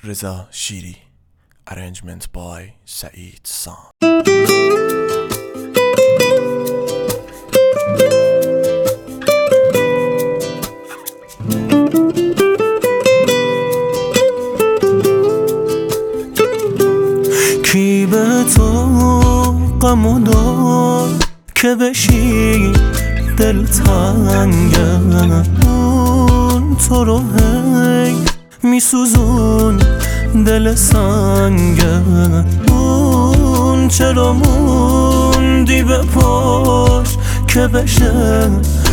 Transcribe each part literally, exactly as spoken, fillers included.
رضا شیری. Arrangement by سعید سام. کی به تو غمو داد که بشی دلتنگه، اون تو رو هی میسوزون دل سنگه. اون چرا موندی به پاش که بشه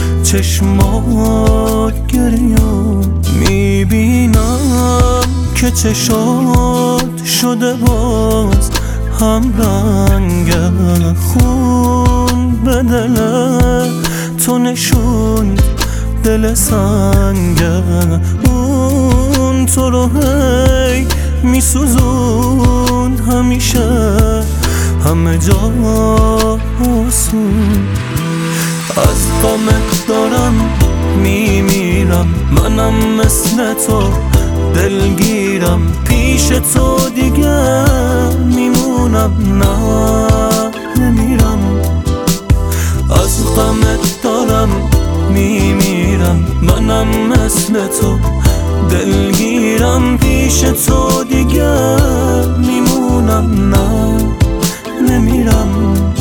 چشمات گریان؟ میبینم که چشات شده باز هم رنگه، خون به دل تو نشوند دل سنگه. اون تو رو هی میسوزون همیشه همه جا آسون. از غمت دارم میمیرم، منم مثل تو دلگیرم، پیش تو دیگه میمونم، نه نمیرم. از غمت دارم میمیرم، منم مثل تو دلگیرم، پیش تو دیگه میمونم، نه نمیرم.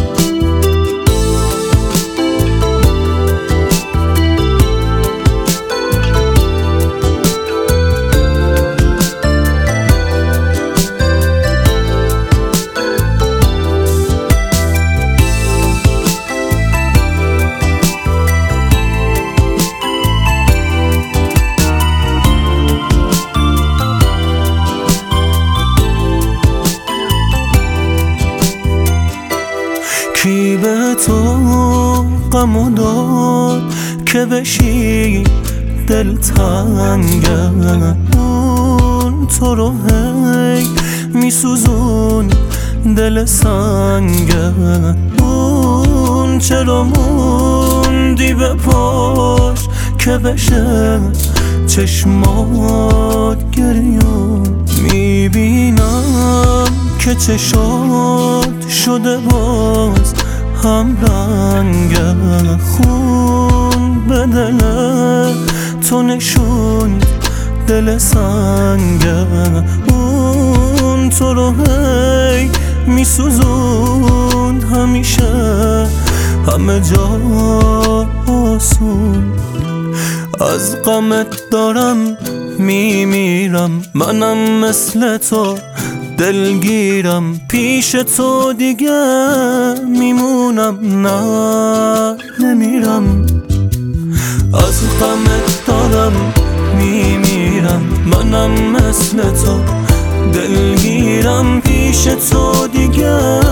کی به تو غمو داد که بشی دلتنگه، اون تو رو هی میسوزون دل سنگه. اون چرا موندی به پاش که بشه چشمات گریان؟ میبینم که چشات شده باز هم رنگه، خون به دل تو نشوند دل سنگه. اون تو رو هی میسوزون همیشه همه جا آسون. از غمت دارم میمیرم، منم مثل تو دلگیرم، پیش تو دیگه میمونم، نه نمیرم. از غمت دارم میمیرم، منم مثل تو دلگیرم، پیش تو دیگه